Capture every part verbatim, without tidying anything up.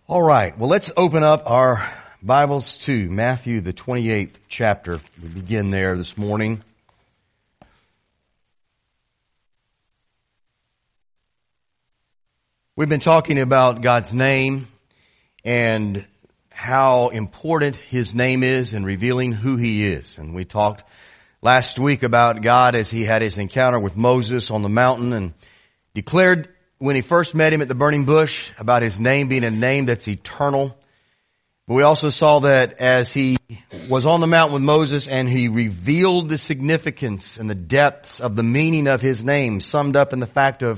All right. Well, let's open up our Bibles to Matthew, the twenty-eighth chapter. We begin there this morning. We've been talking about God's name and how important His name is in revealing who He is. And we talked last week about God as He had His encounter with Moses on the mountain and declared when He first met him at the burning bush about His name being a name that's eternal. But we also saw that as He was on the mountain with Moses and He revealed the significance and the depths of the meaning of His name, summed up in the fact of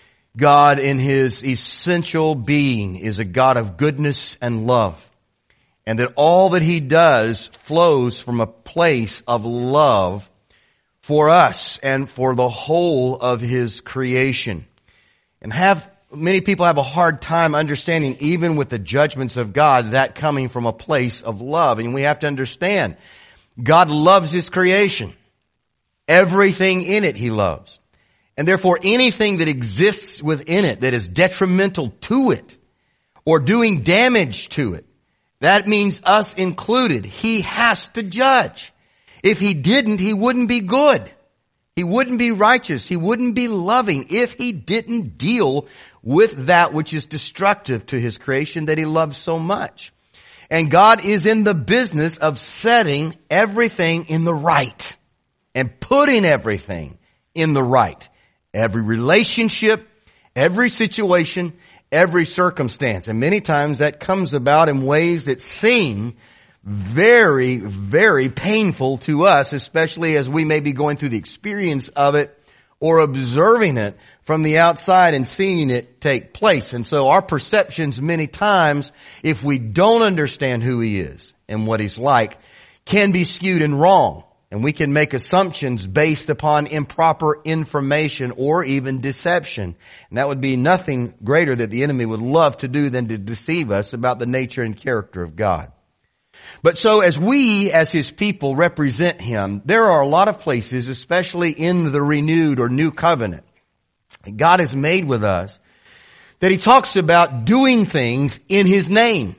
God in His essential being is a God of goodness and love. And that all that He does flows from a place of love for us and for the whole of His creation. And have many people have a hard time understanding, even with the judgments of God, that coming from a place of love. And we have to understand, God loves His creation. Everything in it He loves. And therefore anything that exists within it that is detrimental to it or doing damage to it, that means us included. He has to judge. If He didn't, He wouldn't be good. He wouldn't be righteous. He wouldn't be loving if He didn't deal with that which is destructive to His creation that He loves so much. And God is in the business of setting everything in the right and putting everything in the right. Every relationship, every situation, every circumstance. And many times that comes about in ways that seem very, very painful to us, especially as we may be going through the experience of it or observing it from the outside and seeing it take place. And so our perceptions many times, if we don't understand who He is and what He's like, can be skewed and wrong. And we can make assumptions based upon improper information or even deception. And that would be nothing greater that the enemy would love to do than to deceive us about the nature and character of God. But so as we, as His people, represent Him, there are a lot of places, especially in the renewed or new covenant, God has made with us, that He talks about doing things in His name.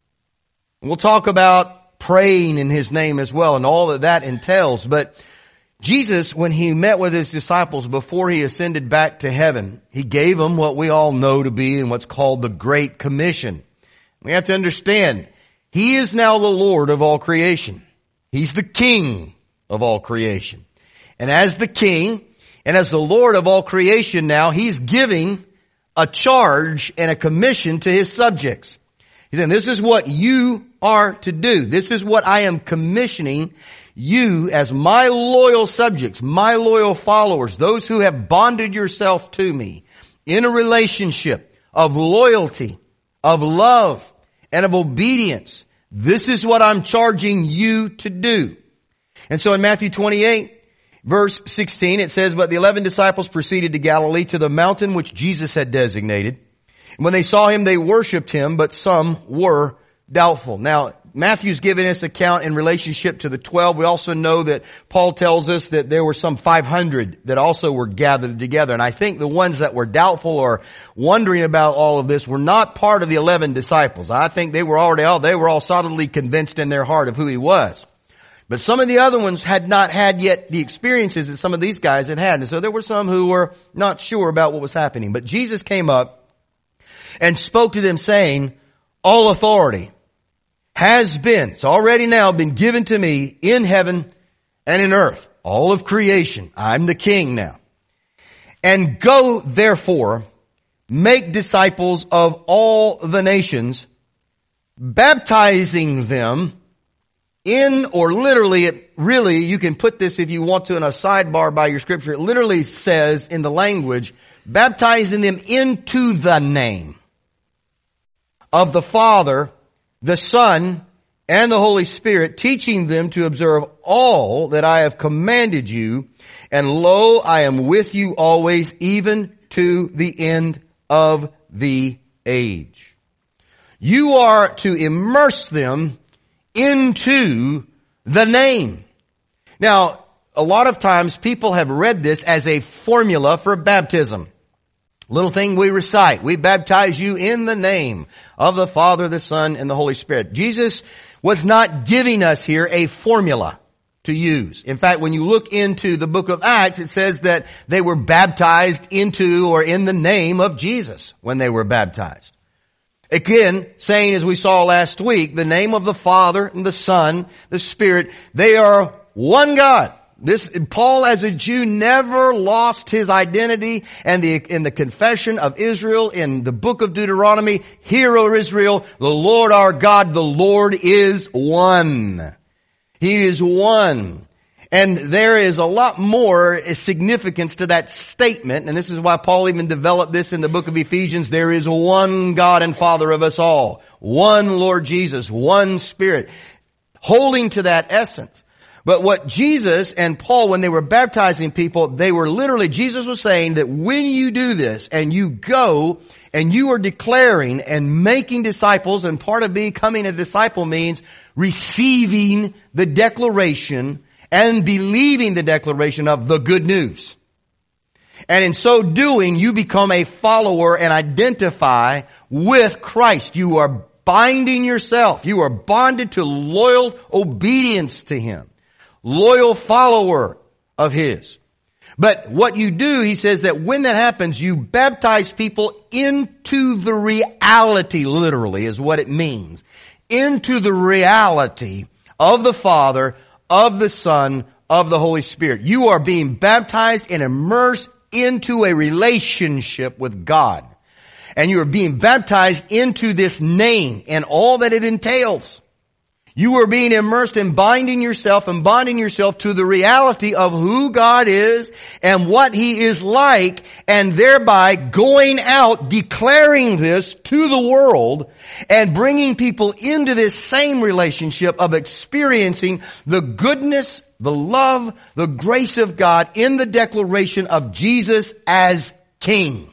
And we'll talk about praying in His name as well and all that that entails. But Jesus, when He met with His disciples before He ascended back to heaven, He gave them what we all know to be in what's called the Great Commission. We have to understand, He is now the Lord of all creation. He's the King of all creation. And as the King and as the Lord of all creation now, He's giving a charge and a commission to His subjects. He's saying, this is what you are to do. This is what I am commissioning you as my loyal subjects, my loyal followers, those who have bonded yourself to me in a relationship of loyalty, of love, and of obedience. This is what I'm charging you to do. And so in Matthew twenty-eight, verse sixteen, it says, but the eleven disciples proceeded to Galilee to the mountain which Jesus had designated. And when they saw Him, they worshiped Him, but some were doubtful. Now, Matthew's giving us account in relationship to the twelve. We also know that Paul tells us that there were some five hundred that also were gathered together. And I think the ones that were doubtful or wondering about all of this were not part of the eleven disciples. I think they were already all, they were all solidly convinced in their heart of who He was. But some of the other ones had not had yet the experiences that some of these guys had had. And so there were some who were not sure about what was happening. But Jesus came up and spoke to them saying, all authority has been, it's already now been given to me in heaven and in earth. All of creation. I'm the King now. And go therefore, make disciples of all the nations, baptizing them in, or literally, it really, you can put this if you want to in a sidebar by your scripture. It literally says in the language, baptizing them into the name of the Father, the Son, and the Holy Spirit, teaching them to observe all that I have commanded you. And lo, I am with you always, even to the end of the age. You are to immerse them into the name. Now, a lot of times people have read this as a formula for baptism. Little thing we recite. We baptize you in the name of the Father, the Son, and the Holy Spirit. Jesus was not giving us here a formula to use. In fact, when you look into the book of Acts, it says that they were baptized into or in the name of Jesus when they were baptized. Again, saying as we saw last week, the name of the Father and the Son, the Spirit, they are one God. This, Paul as a Jew never lost his identity, and the, in the confession of Israel in the book of Deuteronomy, hear, O Israel, the Lord our God, the Lord is one. He is one. And there is a lot more significance to that statement, and this is why Paul even developed this in the book of Ephesians. There is one God and Father of us all. One Lord Jesus, one Spirit. Holding to that essence. But what Jesus and Paul, when they were baptizing people, they were literally, Jesus was saying that when you do this and you go and you are declaring and making disciples, and part of becoming a disciple means receiving the declaration and believing the declaration of the good news. And in so doing, you become a follower and identify with Christ. You are binding yourself. You are bonded to loyal obedience to Him. Loyal follower of His. But what you do, he says that when that happens, you baptize people into the reality, literally, is what it means. Into the reality of the Father, of the Son, of the Holy Spirit. You are being baptized and immersed into a relationship with God. And you are being baptized into this name and all that it entails. You are being immersed in binding yourself and bonding yourself to the reality of who God is and what He is like, and thereby going out declaring this to the world and bringing people into this same relationship of experiencing the goodness, the love, the grace of God in the declaration of Jesus as King,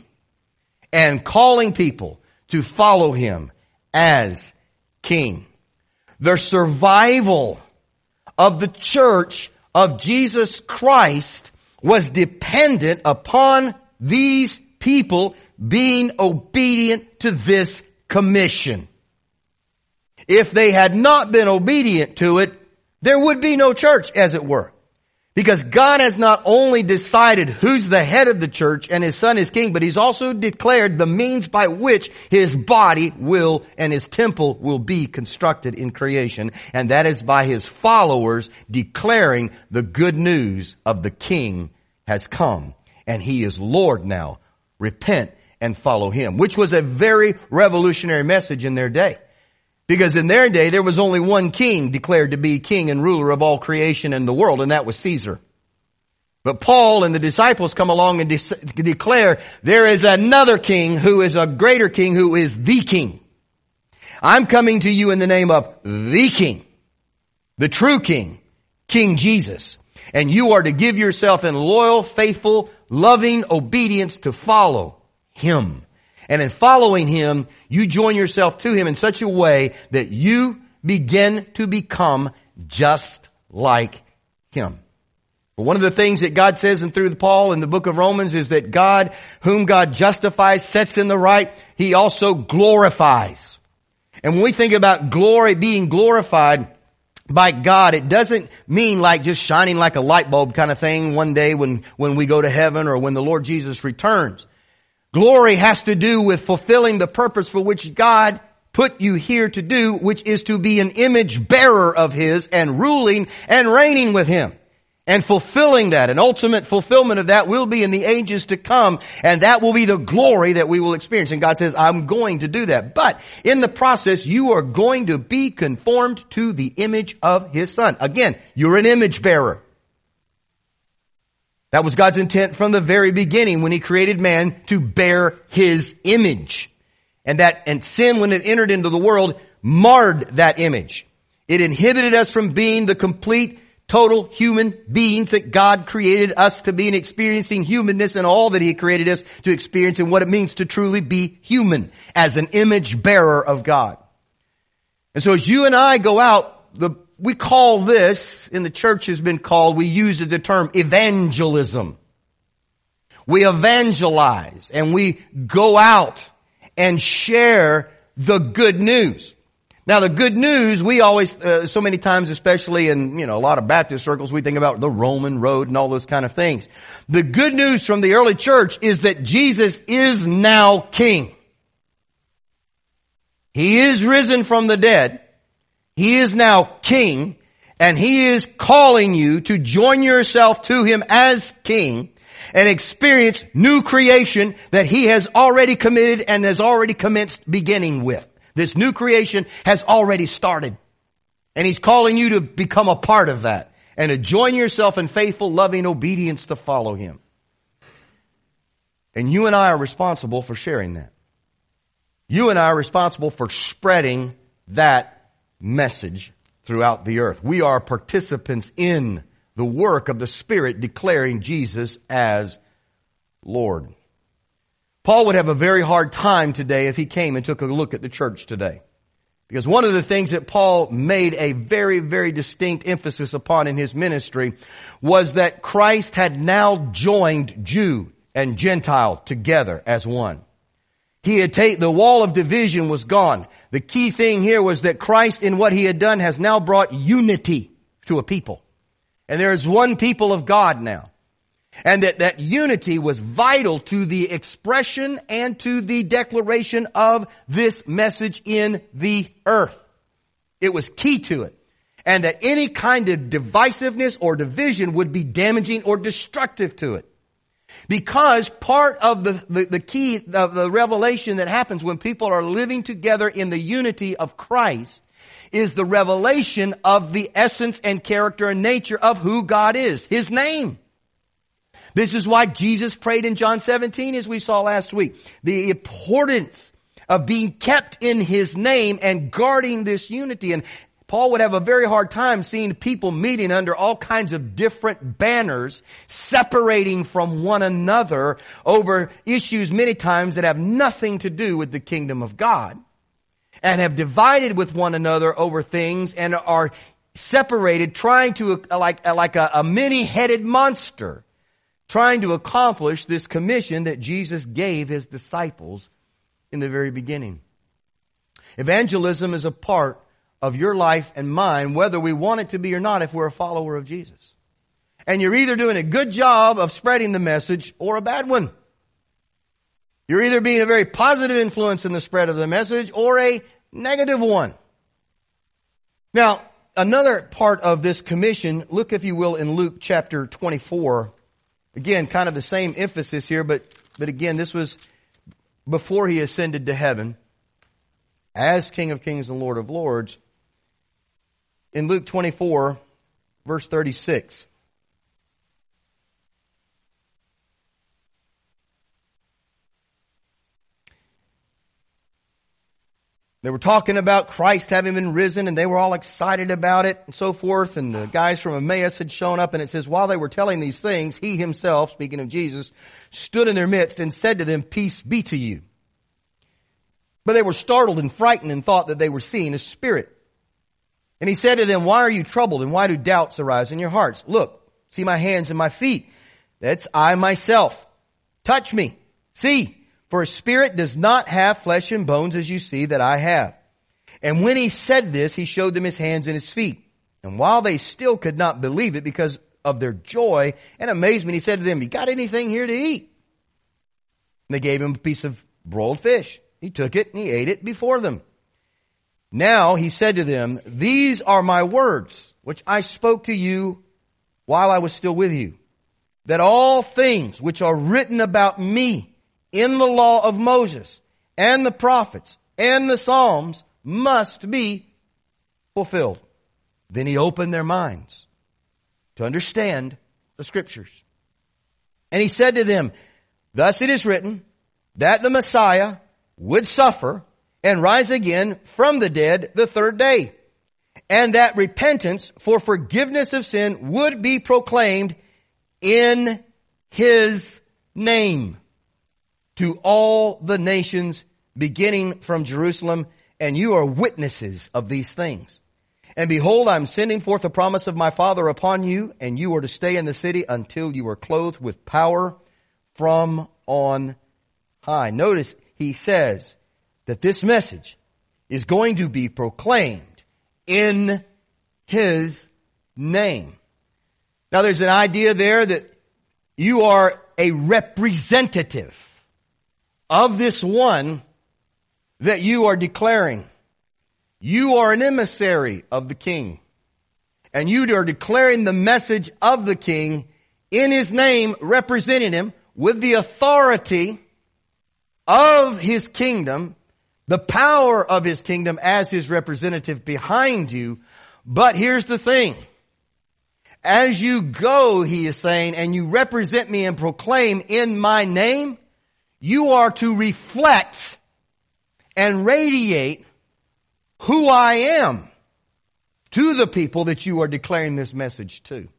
and calling people to follow Him as King. The survival of the church of Jesus Christ was dependent upon these people being obedient to this commission. If they had not been obedient to it, there would be no church, as it were. Because God has not only decided who's the head of the church and His Son is King, but He's also declared the means by which His body will and His temple will be constructed in creation. And that is by His followers declaring the good news of the King has come. And He is Lord now. Repent and follow Him. Which was a very revolutionary message in their day. Because in their day, there was only one king declared to be king and ruler of all creation and the world, and that was Caesar. But Paul and the disciples come along and de- declare there is another king who is a greater king, who is the King. I'm coming to you in the name of the King, the true King, King Jesus. And you are to give yourself in loyal, faithful, loving obedience to follow Him. And in following Him, you join yourself to Him in such a way that you begin to become just like Him. But one of the things that God says and through Paul in the book of Romans is that God, whom God justifies, sets in the right, He also glorifies. And when we think about glory, being glorified by God, it doesn't mean like just shining like a light bulb kind of thing one day when, when we go to heaven or when the Lord Jesus returns. Glory has to do with fulfilling the purpose for which God put you here to do, which is to be an image bearer of His and ruling and reigning with Him. And fulfilling that, an ultimate fulfillment of that will be in the ages to come, and that will be the glory that we will experience. And God says, I'm going to do that. But in the process, you are going to be conformed to the image of His Son. Again, you're an image bearer. That was God's intent from the very beginning when He created man to bear His image. And that, and sin, when it entered into the world, marred that image. It inhibited us from being the complete, total human beings that God created us to be, and experiencing humanness and all that He created us to experience, and what it means to truly be human as an image bearer of God. And so as you and I go out, the we call this, in the church has been called, we use the term evangelism. We evangelize and we go out and share the good news. Now the good news, we always, uh, so many times, especially in, you know, a lot of Baptist circles, we think about the Roman road and all those kind of things. The good news from the early church is that Jesus is now King. He is risen from the dead. He is now King, and He is calling you to join yourself to Him as King and experience new creation that He has already committed and has already commenced beginning with. This new creation has already started. And He's calling you to become a part of that and to join yourself in faithful, loving obedience to follow Him. And you and I are responsible for sharing that. You and I are responsible for spreading that message throughout the earth. We are participants in the work of the Spirit declaring Jesus as Lord. Paul would have a very hard time today if he came and took a look at the church today. Because one of the things that Paul made a very, very distinct emphasis upon in his ministry was that Christ had now joined Jew and Gentile together as one. He had taken, the wall of division was gone. The key thing here was that Christ in what He had done has now brought unity to a people. And there is one people of God now. And that, that unity was vital to the expression and to the declaration of this message in the earth. It was key to it. And that any kind of divisiveness or division would be damaging or destructive to it. Because part of the, the, the key of the revelation that happens when people are living together in the unity of Christ is the revelation of the essence and character and nature of who God is, His name. This is why Jesus prayed in John seventeen, as we saw last week. The importance of being kept in His name and guarding this unity. And Paul would have a very hard time seeing people meeting under all kinds of different banners, separating from one another over issues many times that have nothing to do with the kingdom of God, and have divided with one another over things and are separated, trying to, like, like a, a many-headed monster, trying to accomplish this commission that Jesus gave His disciples in the very beginning. Evangelism is a part of your life and mine, whether we want it to be or not, if we're a follower of Jesus. And you're either doing a good job of spreading the message or a bad one. You're either being a very positive influence in the spread of the message or a negative one. Now, another part of this commission, look if you will in Luke chapter twenty-four. Again, kind of the same emphasis here, but, but again, this was before He ascended to heaven as King of Kings and Lord of Lords. In Luke twenty-four, verse thirty-six. They were talking about Christ having been risen, and they were all excited about it and so forth. And the guys from Emmaus had shown up, and it says, while they were telling these things, He Himself, speaking of Jesus, stood in their midst and said to them, "Peace be to you." But they were startled and frightened and thought that they were seeing a spirit. And He said to them, "Why are you troubled, and why do doubts arise in your hearts? Look, see my hands and my feet. That's I myself. Touch me. See, for a spirit does not have flesh and bones as you see that I have." And when He said this, He showed them His hands and His feet. And while they still could not believe it because of their joy and amazement, He said to them, "You got anything here to eat?" And they gave Him a piece of broiled fish. He took it and He ate it before them. Now He said to them, "These are my words, which I spoke to you while I was still with you, that all things which are written about me in the law of Moses and the prophets and the Psalms must be fulfilled." Then He opened their minds to understand the Scriptures. And He said to them, "Thus it is written that the Messiah would suffer and rise again from the dead the third day, and that repentance for forgiveness of sin would be proclaimed in His name to all the nations, beginning from Jerusalem, and you are witnesses of these things. And behold, I am sending forth the promise of my Father upon you, and you are to stay in the city until you are clothed with power from on high. Notice he says that this message is going to be proclaimed in his name. Now there's an idea there that you are a representative of this one that you are declaring. You are an emissary of the King. And you are declaring the message of the King in his name, representing him with the authority of his kingdom, the power of his kingdom as his representative behind you. But here's the thing. As you go, he is saying, and you represent me and proclaim in my name, you are to reflect and radiate who I am to the people that you are declaring this message to.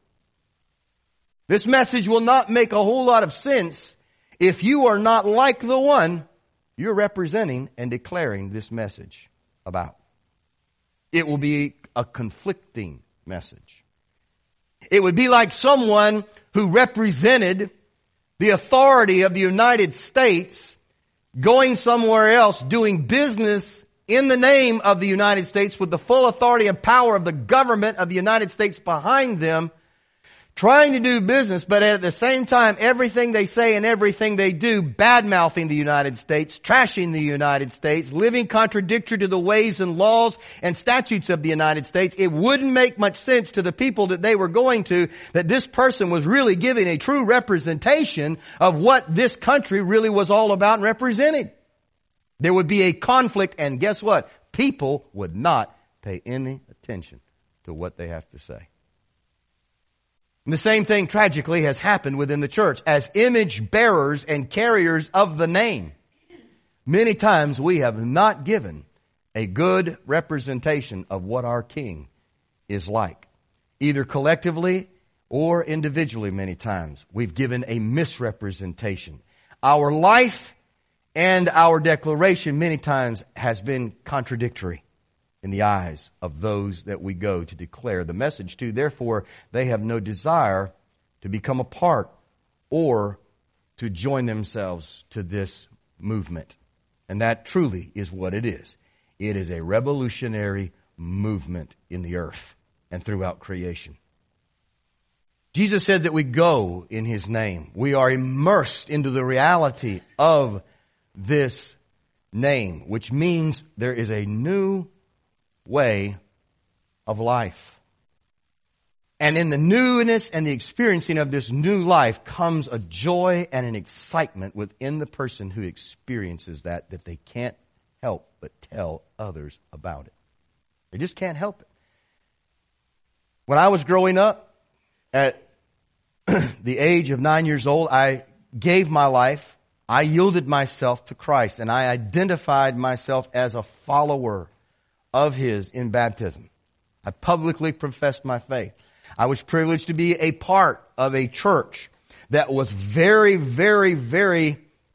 This message will not make a whole lot of sense if you are not like the one you're representing and declaring this message about. It will be a conflicting message. It would be like someone who represented the authority of the United States going somewhere else, doing business in the name of the United States with the full authority and power of the government of the United States behind them, trying to do business, but at the same time, everything they say and everything they do, bad-mouthing the United States, trashing the United States, living contradictory to the ways and laws and statutes of the United States. It wouldn't make much sense to the people that they were going to that this person was really giving a true representation of what this country really was all about and representing. There would be a conflict, and guess what? People would not pay any attention to what they have to say. And the same thing tragically has happened within the church. As image bearers and carriers of the name, many times we have not given a good representation of what our King is like. Either collectively or individually many times. We've given a misrepresentation. Our life and our declaration many times has been contradictory in the eyes of those that we go to declare the message to. Therefore, they have no desire to become a part or to join themselves to this movement. And that truly is what it is. It is a revolutionary movement in the earth and throughout creation. Jesus said that we go in his name. We are immersed into the reality of this name, which means there is a new way of life. And in the newness and the experiencing of this new life comes a joy and an excitement within the person who experiences that, that they can't help but tell others about it. They just can't help it. When I was growing up, at the age of nine years old, I gave my life, I yielded myself to Christ, and I identified myself as a follower of his in baptism. I publicly professed my faith. I was privileged to be a part of a church that was very, very, very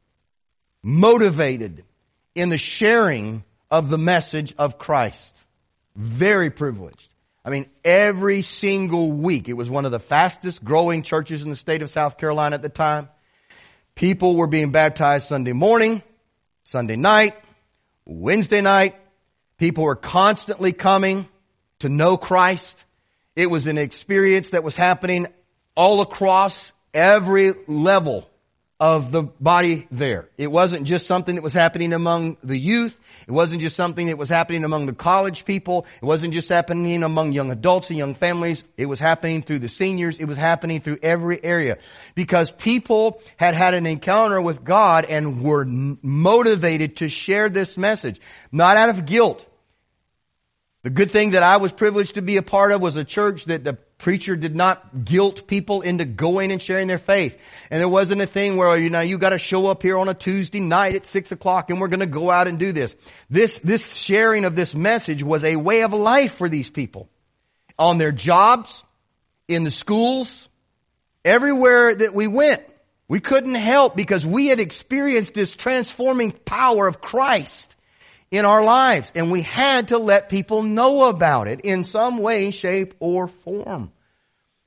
motivated in the sharing of the message of Christ. Very privileged. I mean, every single week, it was one of the fastest growing churches in the state of South Carolina at the time. People were being baptized Sunday morning, Sunday night, Wednesday night. People were constantly coming to know Christ. It was an experience that was happening all across every level of the body there. It wasn't just something that was happening among the youth. It wasn't just something that was happening among the college people. It wasn't just happening among young adults and young families. It was happening through the seniors. It was happening through every area. Because people had had an encounter with God and were motivated to share this message. Not out of guilt. The good thing that I was privileged to be a part of was a church that the preacher did not guilt people into going and sharing their faith. And there wasn't a thing where, you know, you got to show up here on a Tuesday night at six o'clock and we're going to go out and do this. This, this sharing of this message was a way of life for these people. On their jobs, in the schools, everywhere that we went. We couldn't help because we had experienced this transforming power of Christ in our lives, and we had to let people know about it in some way, shape, or form.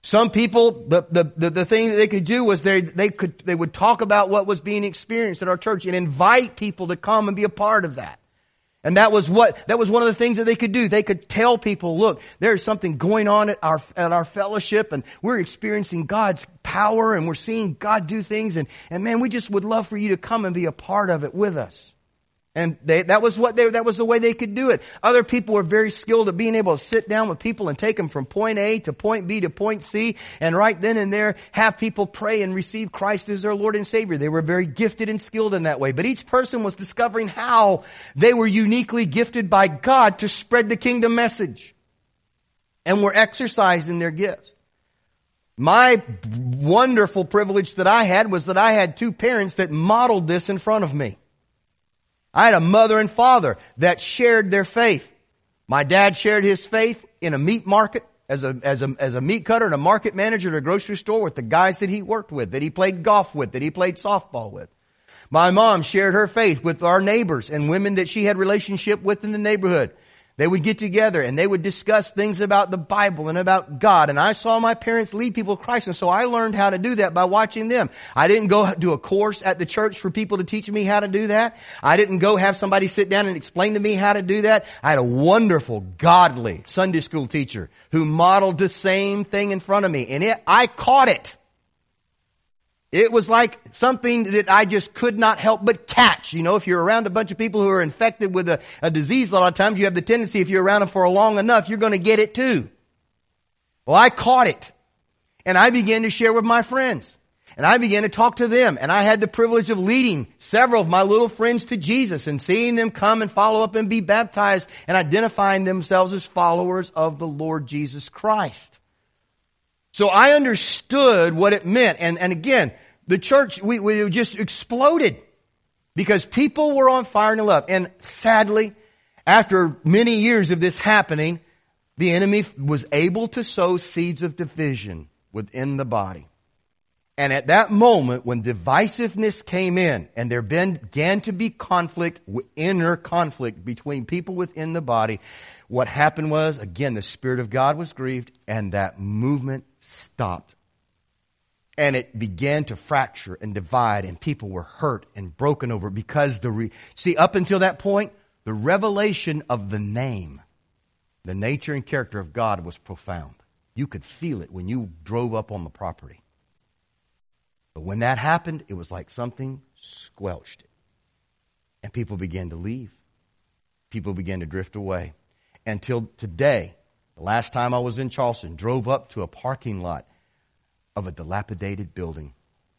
Some people, the, the, the, the thing that they could do was they, they could, they would talk about what was being experienced at our church and invite people to come and be a part of that. And that was what, that was one of the things that they could do. They could tell people, look, there's something going on at our, at our fellowship and we're experiencing God's power and we're seeing God do things and, and man, we just would love for you to come and be a part of it with us. And they, that was what they, that was the way they could do it. Other people were very skilled at being able to sit down with people and take them from point A to point B to point C, and right then and there have people pray and receive Christ as their Lord and Savior. They were very gifted and skilled in that way. But each person was discovering how they were uniquely gifted by God to spread the kingdom message, and were exercising their gifts. My wonderful privilege that I had was that I had two parents that modeled this in front of me. I had a mother and father that shared their faith. My dad shared his faith in a meat market as a, as a, as a meat cutter and a market manager at a grocery store with the guys that he worked with, that he played golf with, that he played softball with. My mom shared her faith with our neighbors and women that she had relationship with in the neighborhood. They would get together and they would discuss things about the Bible and about God. And I saw my parents lead people to Christ. And so I learned how to do that by watching them. I didn't go do a course at the church for people to teach me how to do that. I didn't go have somebody sit down and explain to me how to do that. I had a wonderful, godly Sunday school teacher who modeled the same thing in front of me. And it, I caught it. It was like something that I just could not help but catch. You know, if you're around a bunch of people who are infected with a, a disease, a lot of times you have the tendency, if you're around them for long enough, you're going to get it too. Well, I caught it. And I began to share with my friends. And I began to talk to them. And I had the privilege of leading several of my little friends to Jesus and seeing them come and follow up and be baptized and identifying themselves as followers of the Lord Jesus Christ. So I understood what it meant. And, and again, the church, we, we just exploded because people were on fire and in love. And sadly, after many years of this happening, the enemy was able to sow seeds of division within the body. And at that moment, when divisiveness came in and there began to be conflict, inner conflict between people within the body, what happened was, again, the Spirit of God was grieved and that movement stopped. And it began to fracture and divide and people were hurt and broken over because the, re- see, up until that point, the revelation of the name, the nature and character of God was profound. You could feel it when you drove up on the property. But when that happened, it was like something squelched it. And people began to leave. People began to drift away. Until today, the last time I was in Charleston, drove up to a parking lot of a dilapidated building.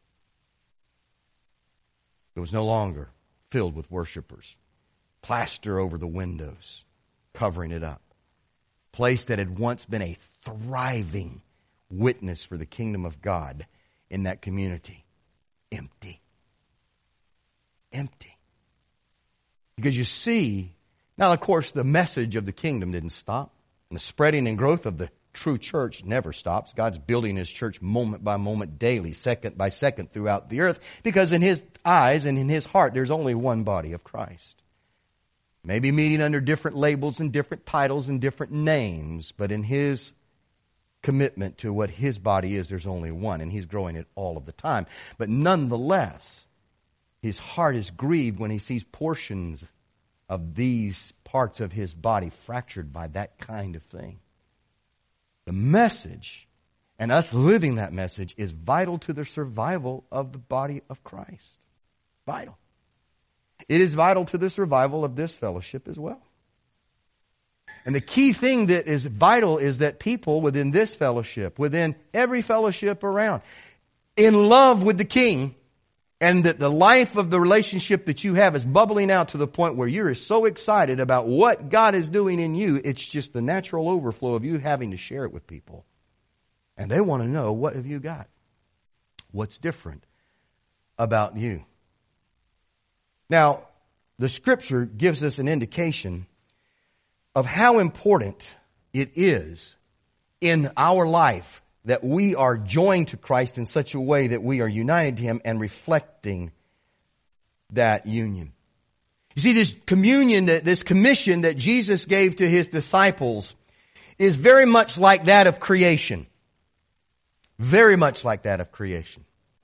It was no longer filled with worshipers. Plaster over the windows, covering it up. Place that had once been a thriving witness for the kingdom of God in that community. Empty. Empty. Because you see, now of course the message of the kingdom didn't stop. And the spreading and growth of the true church never stops. God's building His church moment by moment, daily, second by second throughout the earth. Because in His eyes and in His heart, there's only one body of Christ. Maybe meeting under different labels and different titles and different names, but in His commitment to what His body is, there's only one, and He's growing it all of the time. But nonetheless, His heart is grieved when He sees portions of these parts of His body fractured by that kind of thing. The message, and us living that message, is vital to the survival of the body of Christ. Vital. It is vital to the survival of this fellowship as well. And the key thing that is vital is that people within this fellowship, within every fellowship around, in love with the King, and that the life of the relationship that you have is bubbling out to the point where you're so excited about what God is doing in you, it's just the natural overflow of you having to share it with people. And they want to know, what have you got? What's different about you? Now, the Scripture gives us an indication of how important it is in our life that we are joined to Christ in such a way that we are united to Him and reflecting that union. You see, this communion, this commission that Jesus gave to His disciples is very much like that of creation. very much like that of creation.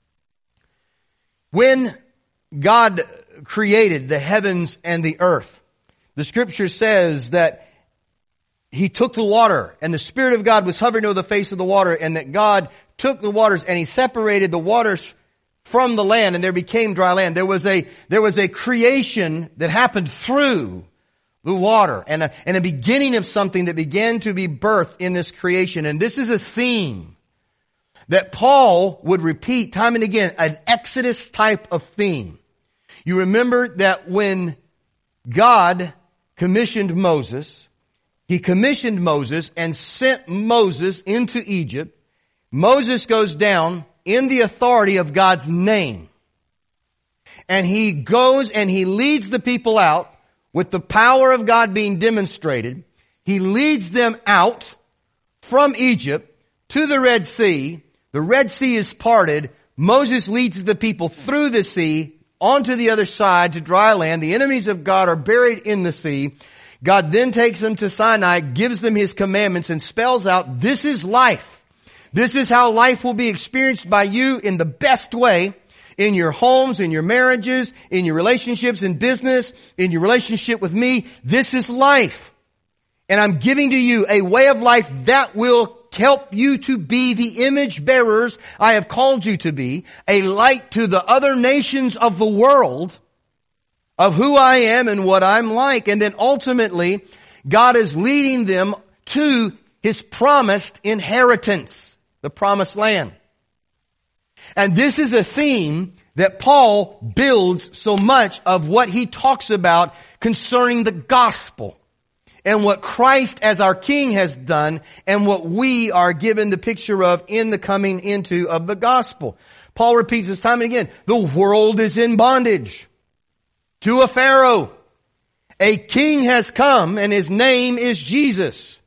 When God created the heavens and the earth, the scripture says that He took the water and the Spirit of God was hovering over the face of the water, and that God took the waters and He separated the waters from the land, and there became dry land. There was a, there was a creation that happened through the water, and a, and a beginning of something that began to be birthed in this creation. And this is a theme that Paul would repeat time and again, an Exodus type of theme. You remember that when God commissioned Moses, He commissioned Moses and sent Moses into Egypt. Moses goes down in the authority of God's name. And he goes and he leads the people out with the power of God being demonstrated. He leads them out from Egypt to the Red Sea. The Red Sea is parted. Moses leads the people through the sea onto the other side to dry land. The enemies of God are buried in the sea. God then takes them to Sinai, gives them His commandments, and spells out, this is life. This is how life will be experienced by you in the best way, in your homes, in your marriages, in your relationships, in business, in your relationship with me. This is life. And I'm giving to you a way of life that will help you to be the image bearers I have called you to be, a light to the other nations of the world of who I am and what I'm like. And then ultimately, God is leading them to His promised inheritance, the promised land. And this is a theme that Paul builds so much of what he talks about concerning the gospel and what Christ as our King has done and what we are given the picture of in the coming into of the gospel. Paul repeats this time and again, the world is in bondage to a Pharaoh. A king has come and His name is Jesus.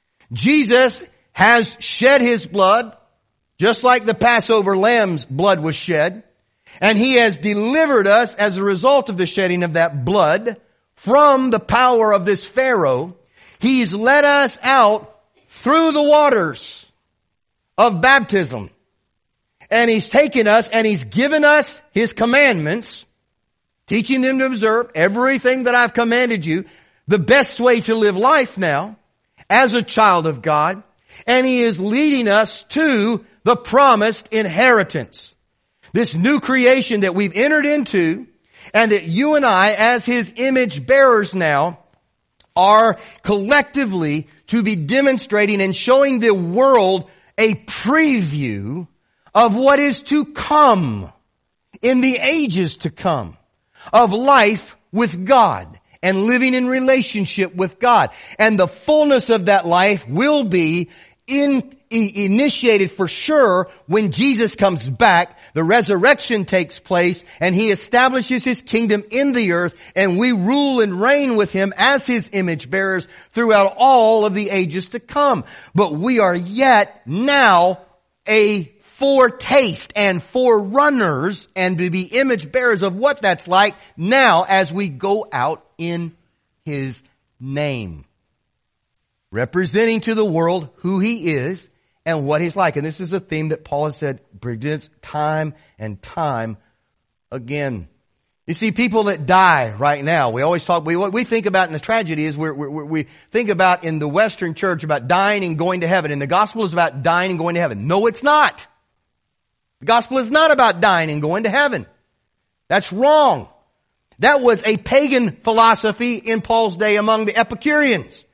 Jesus has shed His blood, just like the Passover lamb's blood was shed. And He has delivered us as a result of the shedding of that blood from the power of this Pharaoh. He's led us out through the waters of baptism. And He's taken us and He's given us His commandments, teaching them to observe everything that I've commanded you, the best way to live life now as a child of God. And He is leading us to the promised inheritance. This new creation that we've entered into, and that you and I, as His image bearers now, are collectively to be demonstrating and showing the world a preview of what is to come in the ages to come, of life with God and living in relationship with God. And the fullness of that life will be in, initiated for sure when Jesus comes back. The resurrection takes place and He establishes His kingdom in the earth, and we rule and reign with Him as His image bearers throughout all of the ages to come. But we are yet now a foretaste and forerunners and to be image bearers of what that's like now as we go out in His name, representing to the world who He is and what He's like. And this is a theme that Paul has said presents time and time again. You see, people that die right now, we always talk, we, what we think about in the tragedy is we're, we're, we think about in the Western church about dying and going to heaven. And the gospel is about dying and going to heaven. No, it's not. The gospel is not about dying and going to heaven. That's wrong. That was a pagan philosophy in Paul's day among the Epicureans,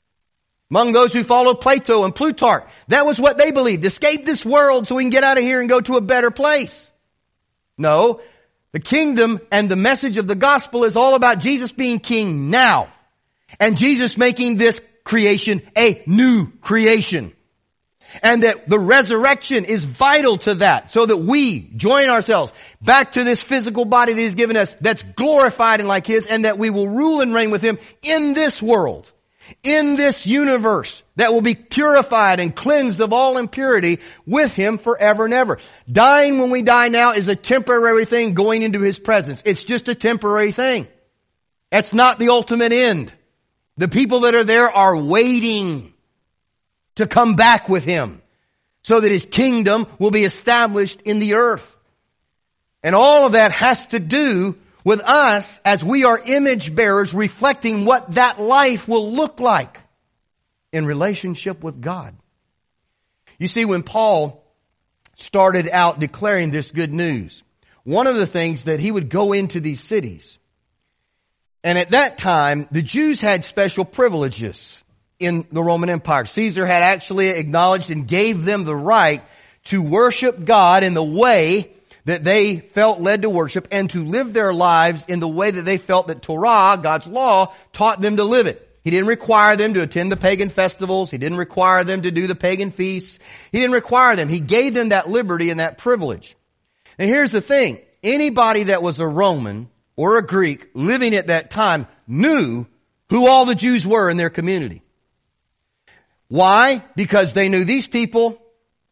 among those who followed Plato and Plutarch. That was what they believed. Escape this world so we can get out of here and go to a better place. No, the kingdom and the message of the gospel is all about Jesus being king now, and Jesus making this creation a new creation. And that the resurrection is vital to that, so that we join ourselves back to this physical body that He's given us that's glorified and like His, and that we will rule and reign with Him in this world, in this universe that will be purified and cleansed of all impurity with Him forever and ever. Dying when we die now is a temporary thing going into His presence. It's just a temporary thing. That's not the ultimate end. The people that are there are waiting to come back with Him, so that His kingdom will be established in the earth. And all of that has to do with us as we are image bearers reflecting what that life will look like in relationship with God. You see, when Paul started out declaring this good news, one of the things that he would go into these cities, and at that time, the Jews had special privileges in the Roman Empire. Caesar had actually acknowledged and gave them the right to worship God in the way that they felt led to worship and to live their lives in the way that they felt that Torah, God's law, taught them to live it. He didn't require them to attend the pagan festivals. He didn't require them to do the pagan feasts. He didn't require them. He gave them that liberty and that privilege. And here's the thing. Anybody that was a Roman or a Greek living at that time knew who all the Jews were in their community. Why? Because they knew these people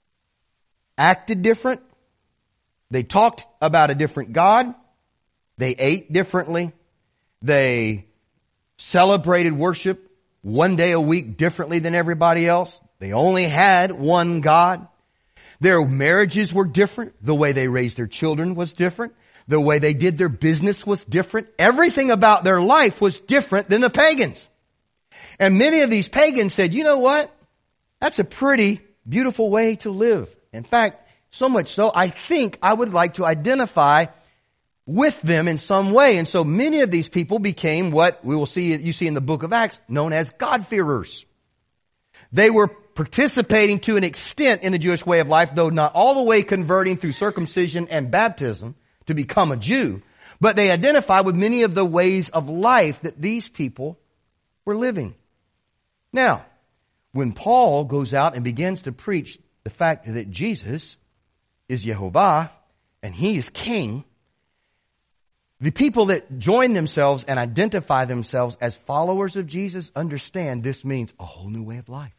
acted different. They talked about a different God. They ate differently. They celebrated worship one day a week differently than everybody else. They only had one God. Their marriages were different. The way they raised their children was different. The way they did their business was different. Everything about their life was different than the pagans. And many of these pagans said, you know what? That's a pretty beautiful way to live. In fact, so much so, I think I would like to identify with them in some way. And so many of these people became what we will see, you see in the book of Acts, known as God-fearers. They were participating to an extent in the Jewish way of life, though not all the way converting through circumcision and baptism to become a Jew, but they identify with many of the ways of life that these people were living. Now, when Paul goes out and begins to preach the fact that Jesus is Yehovah and He is King, the people that join themselves and identify themselves as followers of Jesus understand this means a whole new way of life.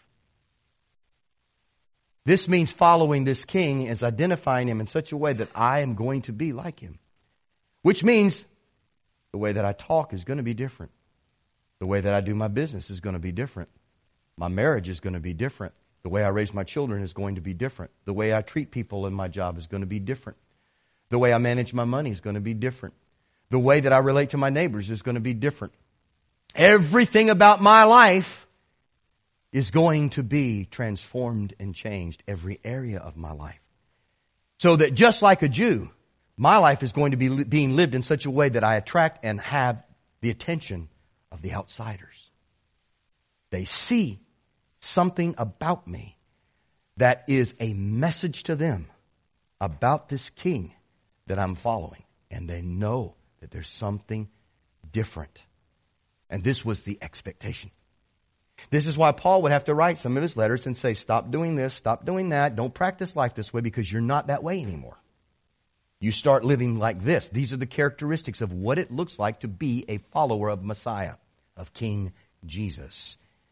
This means following this King is identifying Him in such a way that I am going to be like Him. Which means the way that I talk is going to be different. The way that I do my business is going to be different. My marriage is going to be different. The way I raise my children is going to be different. The way I treat people in my job is going to be different. The way I manage my money is going to be different. The way that I relate to my neighbors is going to be different. Everything about my life is going to be transformed and changed. Every area of my life. So that just like a Jew, my life is going to be being lived in such a way that I attract and have the attention of the outsiders. They see something about me that is a message to them about this King that I'm following. And they know that there's something different. And this was the expectation. This is why Paul would have to write some of his letters and say, stop doing this, stop doing that, don't practice life this way because you're not that way anymore. You start living like this. These are the characteristics of what it looks like to be a follower of Messiah, of King Jesus.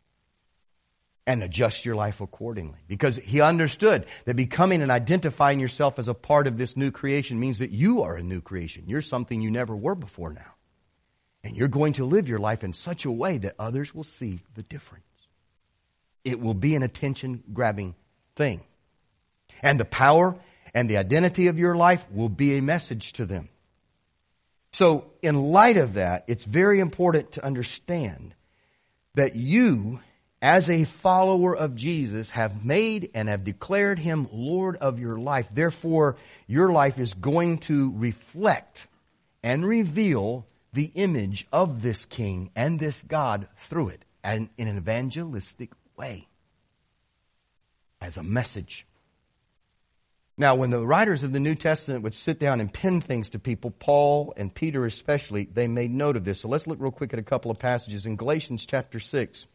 And adjust your life accordingly. Because he understood that becoming and identifying yourself as a part of this new creation means that you are a new creation. You're something you never were before now. And you're going to live your life in such a way that others will see the difference. It will be an attention-grabbing thing. And the power and the identity of your life will be a message to them. So, in light of that, it's very important to understand that you, as a follower of Jesus, have made and have declared Him Lord of your life. Therefore, your life is going to reflect and reveal the image of this King and this God through it, and in an evangelistic way, as a message. Now, when the writers of the New Testament would sit down and pen things to people, Paul and Peter especially, they made note of this. So let's look real quick at a couple of passages in Galatians chapter six.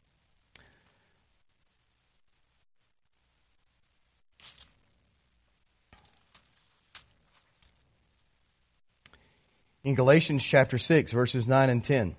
In Galatians chapter six, verses nine and ten.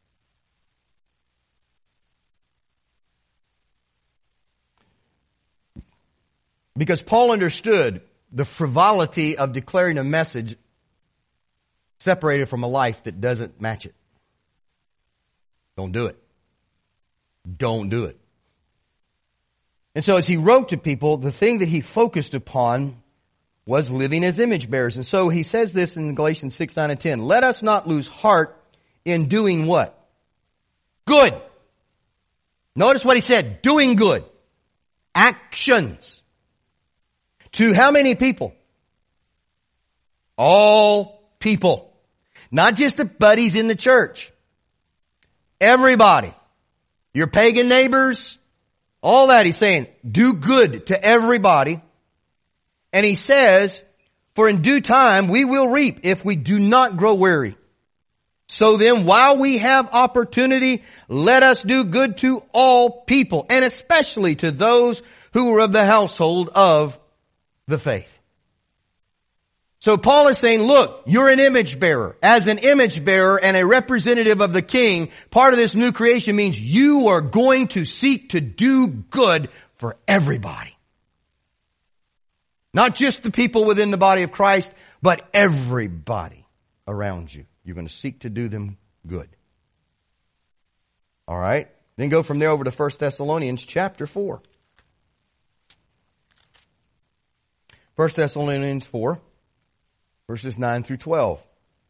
Because Paul understood the frivolity of declaring a message separated from a life that doesn't match it. Don't do it. Don't do it. And so as he wrote to people, the thing that he focused upon was living as image bearers. And so he says this in Galatians six, nine, and ten. Let us not lose heart in doing what? Good. Notice what he said. Doing good. Actions. To how many people? All people. Not just the buddies in the church. Everybody. Your pagan neighbors. All that. He's saying, do good to everybody. And he says, for in due time we will reap if we do not grow weary. So then, while we have opportunity, let us do good to all people, and especially to those who are of the household of the faith. So Paul is saying, look, you're an image bearer. As an image bearer and a representative of the King, part of this new creation means you are going to seek to do good for everybody. Not just the people within the body of Christ, but everybody around you. You're going to seek to do them good. All right. Then go from there over to First Thessalonians chapter four. First Thessalonians four, verses nine through twelve.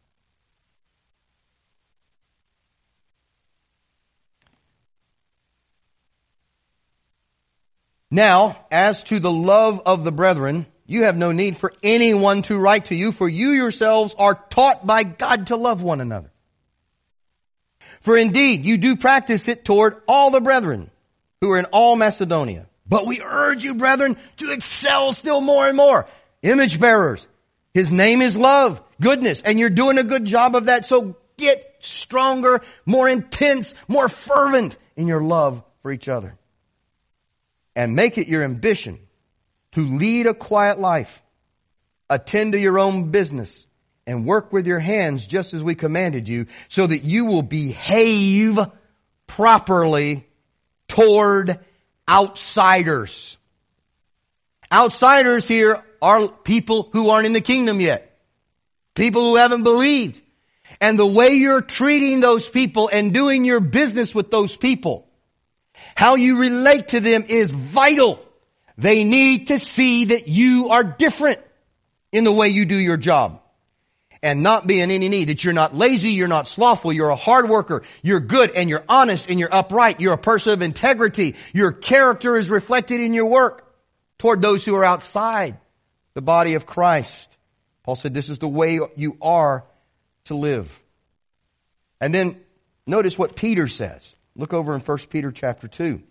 Now, as to the love of the brethren, you have no need for anyone to write to you, for you yourselves are taught by God to love one another. For indeed, you do practice it toward all the brethren who are in all Macedonia. But we urge you, brethren, to excel still more and more. Image bearers. His name is love, goodness, and you're doing a good job of that. So get stronger, more intense, more fervent in your love for each other. And make it your ambition to lead a quiet life, attend to your own business, and work with your hands just as we commanded you, so that you will behave properly toward outsiders. Outsiders here are people who aren't in the kingdom yet. People who haven't believed. And the way you're treating those people and doing your business with those people, how you relate to them is vital. They need to see that you are different in the way you do your job. And not be in any need. That you're not lazy, you're not slothful, you're a hard worker, you're good and you're honest and you're upright, you're a person of integrity. Your character is reflected in your work toward those who are outside the body of Christ. Paul said this is the way you are to live. And then notice what Peter says. Look over in First Peter chapter two.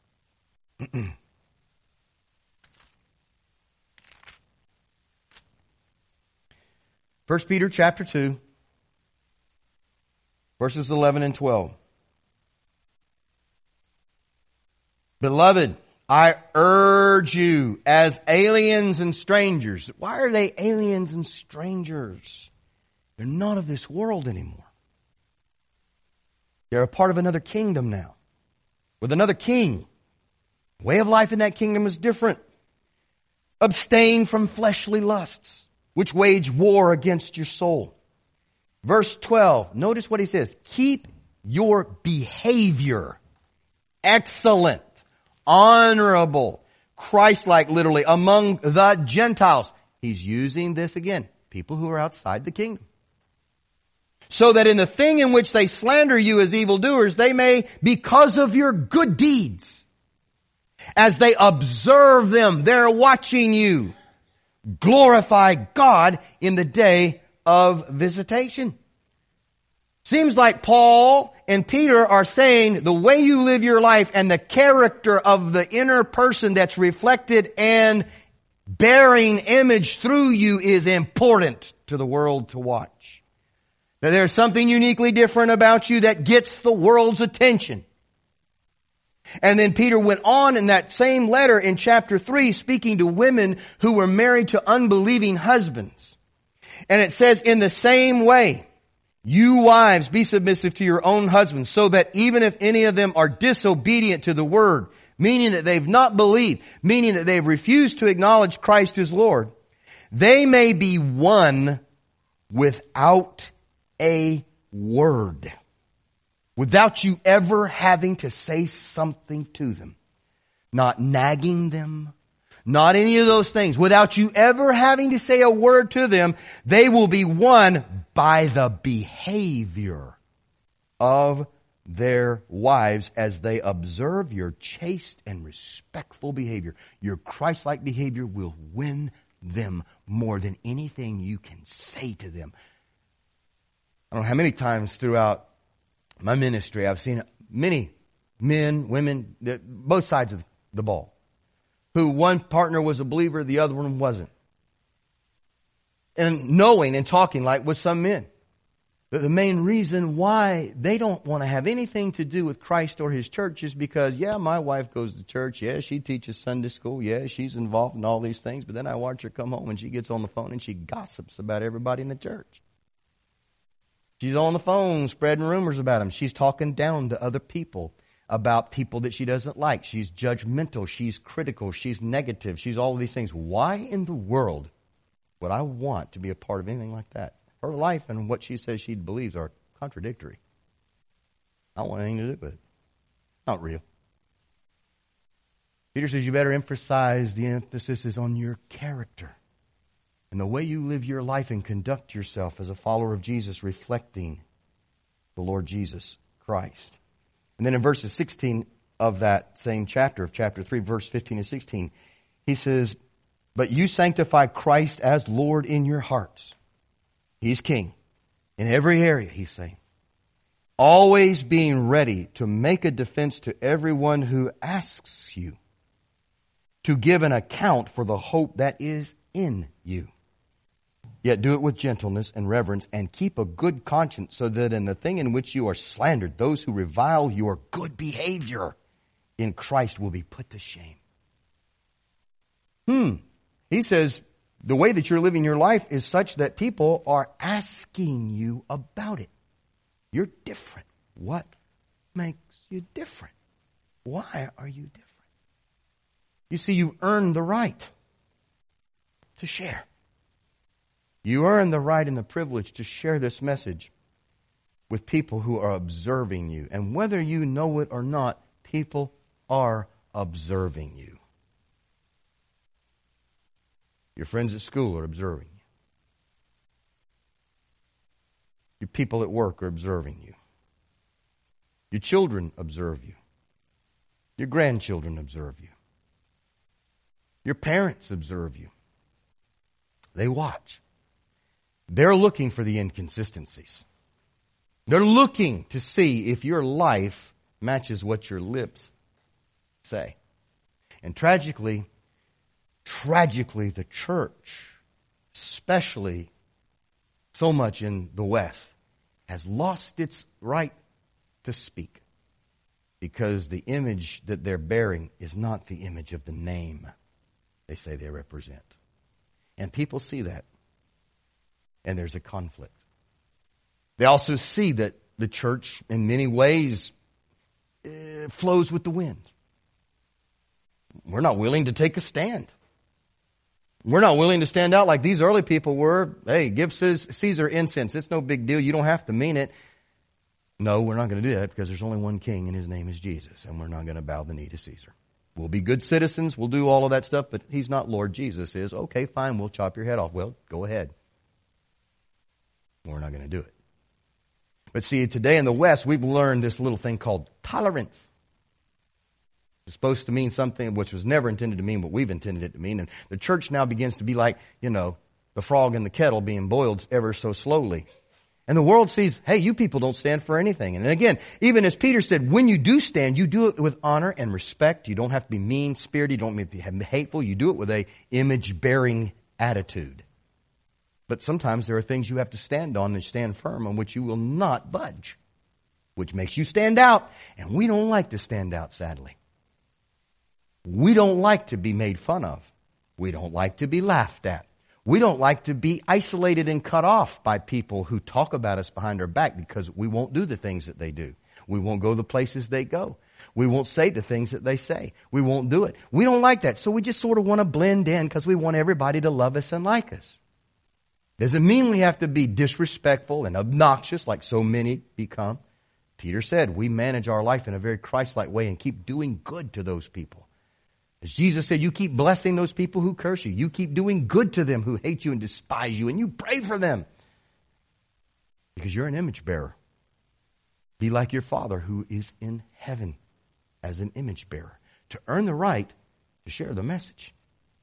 First Peter chapter two, verses eleven and twelve. Beloved, I urge you as aliens and strangers. Why are they aliens and strangers? They're not of this world anymore. They're a part of another kingdom now, with another king. The way of life in that kingdom is different. Abstain from fleshly lusts, which wage war against your soul. Verse twelve, notice what he says. Keep your behavior excellent, honorable, Christ-like literally, among the Gentiles. He's using this again. People who are outside the kingdom. So that in the thing in which they slander you as evildoers, they may, because of your good deeds, as they observe them, they're watching you, glorify God in the day of visitation. Seems like Paul and Peter are saying the way you live your life and the character of the inner person that's reflected and bearing image through you is important to the world to watch. That there's something uniquely different about you that gets the world's attention. And then Peter went on in that same letter in chapter three, speaking to women who were married to unbelieving husbands. And it says, in the same way, you wives, be submissive to your own husbands, so that even if any of them are disobedient to the word, meaning that they've not believed, meaning that they've refused to acknowledge Christ as Lord, they may be won without a word, without you ever having to say something to them. not nagging them, not any of those things. Without you ever having to say a word to them, they will be won by the behavior of their wives as they observe your chaste and respectful behavior. Your Christ-like behavior will win them more than anything you can say to them. I don't know how many times throughout my ministry I've seen many men, women, both sides of the ball, who one partner was a believer, the other one wasn't. And knowing and talking like with some men, that the main reason why they don't want to have anything to do with Christ or His church is because, yeah, my wife goes to church. Yeah, she teaches Sunday school. Yeah, she's involved in all these things. But then I watch her come home and she gets on the phone and she gossips about everybody in the church. She's on the phone spreading rumors about them. She's talking down to other people about people that she doesn't like. She's judgmental. She's critical. She's negative. She's all of these things. Why in the world would I want to be a part of anything like that? Her life and what she says she believes are contradictory. I don't want anything to do with it. Not real. Peter says you better emphasize, the emphasis is on your character and the way you live your life and conduct yourself as a follower of Jesus, reflecting the Lord Jesus Christ. And then in verses sixteen of that same chapter, of chapter three, verse fifteen and sixteen, he says, but you sanctify Christ as Lord in your hearts. He's king in every area, he's saying. Always being ready to make a defense to everyone who asks you to give an account for the hope that is in you. Yet do it with gentleness and reverence and keep a good conscience so that in the thing in which you are slandered, those who revile your good behavior in Christ will be put to shame. Hmm. He says, the way that you're living your life is such that people are asking you about it. You're different. What makes you different? Why are you different? You see, you earn the right to share. You earn the right and the privilege to share this message with people who are observing you. And whether you know it or not, people are observing you. Your friends at school are observing you. Your people at work are observing you. Your children observe you. Your grandchildren observe you. Your parents observe you. They watch. They're looking for the inconsistencies. They're looking to see if your life matches what your lips say. And tragically, Tragically, the church, especially so much in the West, has lost its right to speak because the image that they're bearing is not the image of the name they say they represent. And people see that, and there's a conflict. They also see that the church, in many ways, uh, flows with the wind. We're not willing to take a stand. We're not willing to stand out like these early people were. Hey, give Caesar incense. It's no big deal. You don't have to mean it. No, we're not going to do that because there's only one king and his name is Jesus. And we're not going to bow the knee to Caesar. We'll be good citizens. We'll do all of that stuff, but he's not Lord. Jesus is. Okay, fine. We'll chop your head off. Well, go ahead. We're not going to do it. But see, today in the West, we've learned this little thing called tolerance. It's supposed to mean something which was never intended to mean what we've intended it to mean. And the church now begins to be like, you know, the frog in the kettle being boiled ever so slowly. And the world sees, hey, you people don't stand for anything. And again, even as Peter said, when you do stand, you do it with honor and respect. You don't have to be mean-spirited. You don't have to be hateful. You do it with a image-bearing attitude. But sometimes there are things you have to stand on and stand firm on which you will not budge, which makes you stand out. And we don't like to stand out, sadly. We don't like to be made fun of. We don't like to be laughed at. We don't like to be isolated and cut off by people who talk about us behind our back because we won't do the things that they do. We won't go the places they go. We won't say the things that they say. We won't do it. We don't like that. So we just sort of want to blend in because we want everybody to love us and like us. Doesn't mean we have to be disrespectful and obnoxious like so many become. Peter said we manage our life in a very Christ-like way and keep doing good to those people. As Jesus said, you keep blessing those people who curse you. You keep doing good to them who hate you and despise you, and you pray for them. Because you're an image bearer. Be like your Father who is in heaven as an image bearer, to earn the right to share the message.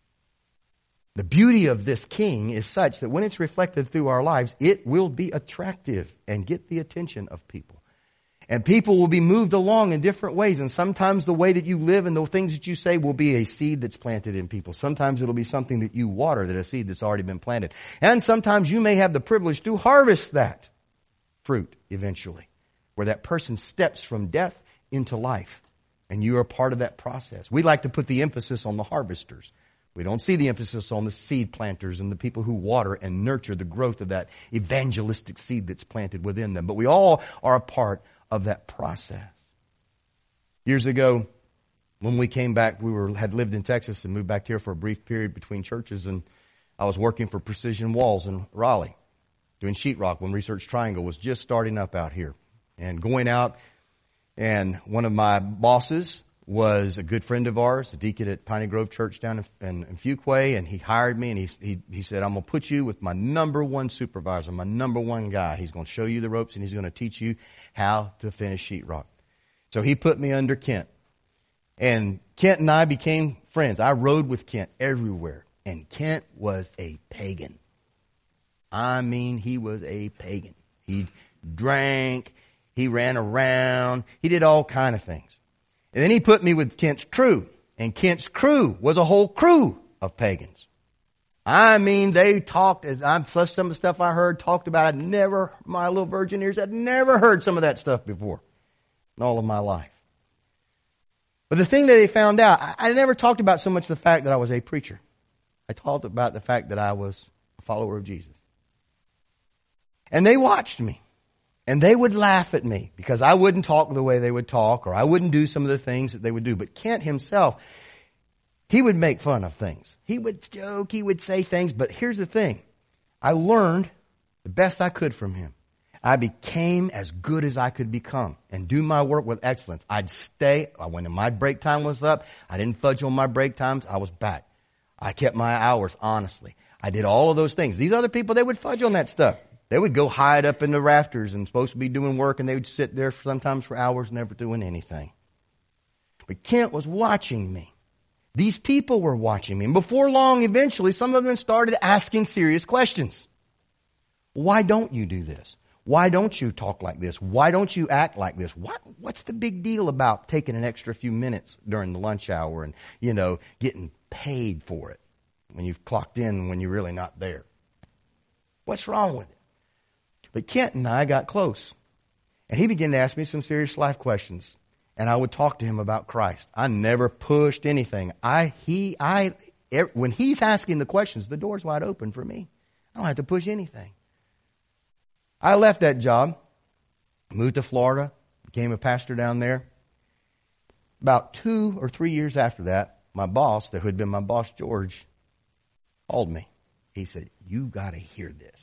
The beauty of this king is such that when it's reflected through our lives, it will be attractive and get the attention of people. And people will be moved along in different ways. And sometimes the way that you live and the things that you say will be a seed that's planted in people. Sometimes it'll be something that you water, that a seed that's already been planted. And sometimes you may have the privilege to harvest that fruit eventually, where that person steps from death into life. And you are part of that process. We like to put the emphasis on the harvesters. We don't see the emphasis on the seed planters and the people who water and nurture the growth of that evangelistic seed that's planted within them. But we all are a part of that process. Years ago, when we came back, we were had lived in Texas and moved back here for a brief period between churches, and I was working for Precision Walls in Raleigh, doing sheetrock when Research Triangle was just starting up out here. And going out, and one of my bosses was a good friend of ours, a deacon at Piney Grove Church down in, in, in Fuquay, and he hired me, and he, he, he said, I'm going to put you with my number one supervisor, my number one guy. He's going to show you the ropes, and he's going to teach you how to finish sheetrock. So he put me under Kent. And Kent and I became friends. I rode with Kent everywhere. And Kent was a pagan. I mean, he was a pagan. He drank. He ran around. He did all kind of things. And then he put me with Kent's crew. And Kent's crew was a whole crew of pagans. I mean, they talked, as I'm, some of the stuff I heard talked about, I'd never, my little virgin ears, I'd never heard some of that stuff before in all of my life. But the thing that they found out, I, I never talked about so much the fact that I was a preacher. I talked about the fact that I was a follower of Jesus. And they watched me. And they would laugh at me because I wouldn't talk the way they would talk, or I wouldn't do some of the things that they would do. But Kent himself, he would make fun of things. He would joke, he would say things. But here's the thing. I learned the best I could from him. I became as good as I could become and do my work with excellence. I'd stay. When my break time was up, I didn't fudge on my break times. I was back. I kept my hours honestly. I did all of those things. These other people, they would fudge on that stuff. They would go hide up in the rafters and supposed to be doing work, and they would sit there for sometimes for hours never doing anything. But Kent was watching me. These people were watching me. And before long, eventually, some of them started asking serious questions. Why don't you do this? Why don't you talk like this? Why don't you act like this? What, what's the big deal about taking an extra few minutes during the lunch hour and, you know, getting paid for it when you've clocked in when you're really not there? What's wrong with it? But Kent and I got close. And he began to ask me some serious life questions. And I would talk to him about Christ. I never pushed anything. I, he, I, when he's asking the questions, the door's wide open for me. I don't have to push anything. I left that job, moved to Florida, became a pastor down there. About two or three years after that, my boss, that had been my boss, George, called me. He said, you got to hear this.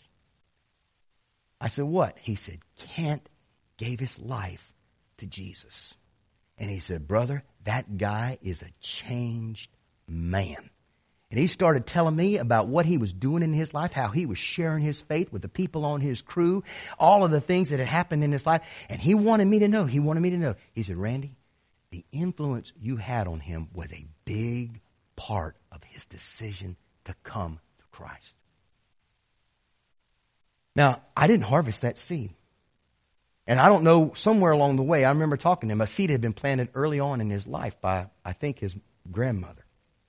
I said, what? He said, Kent gave his life to Jesus. And he said, brother, that guy is a changed man. And he started telling me about what he was doing in his life, how he was sharing his faith with the people on his crew, all of the things that had happened in his life. And he wanted me to know, he wanted me to know. He said, Randy, the influence you had on him was a big part of his decision to come to Christ. Now, I didn't harvest that seed. And I don't know, somewhere along the way, I remember talking to him, a seed had been planted early on in his life by, I think, his grandmother.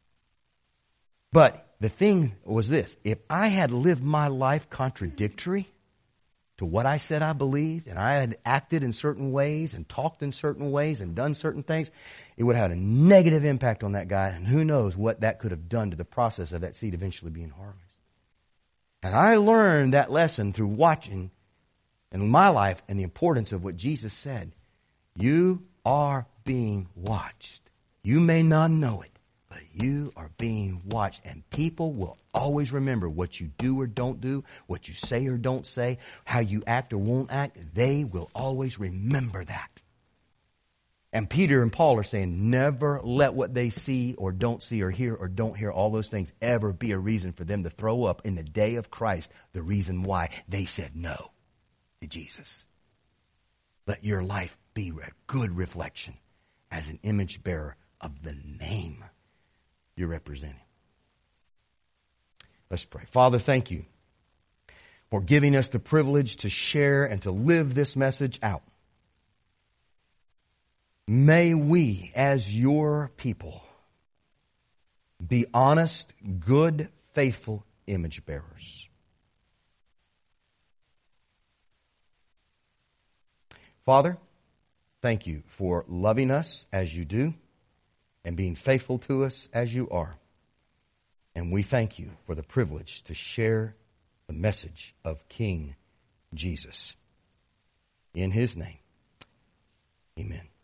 But the thing was this, if I had lived my life contradictory to what I said I believed, and I had acted in certain ways and talked in certain ways and done certain things, it would have had a negative impact on that guy, and who knows what that could have done to the process of that seed eventually being harvested. And I learned that lesson through watching in my life and the importance of what Jesus said. You are being watched. You may not know it, but you are being watched. And people will always remember what you do or don't do, what you say or don't say, how you act or won't act. They will always remember that. And Peter and Paul are saying, never let what they see or don't see or hear or don't hear, all those things, ever be a reason for them to throw up in the day of Christ the reason why they said no to Jesus. Let your life be a good reflection as an image bearer of the name you're representing. Let's pray. Father, thank you for giving us the privilege to share and to live this message out. May we, as your people, be honest, good, faithful image bearers. Father, thank you for loving us as you do and being faithful to us as you are. And we thank you for the privilege to share the message of King Jesus. In his name, amen.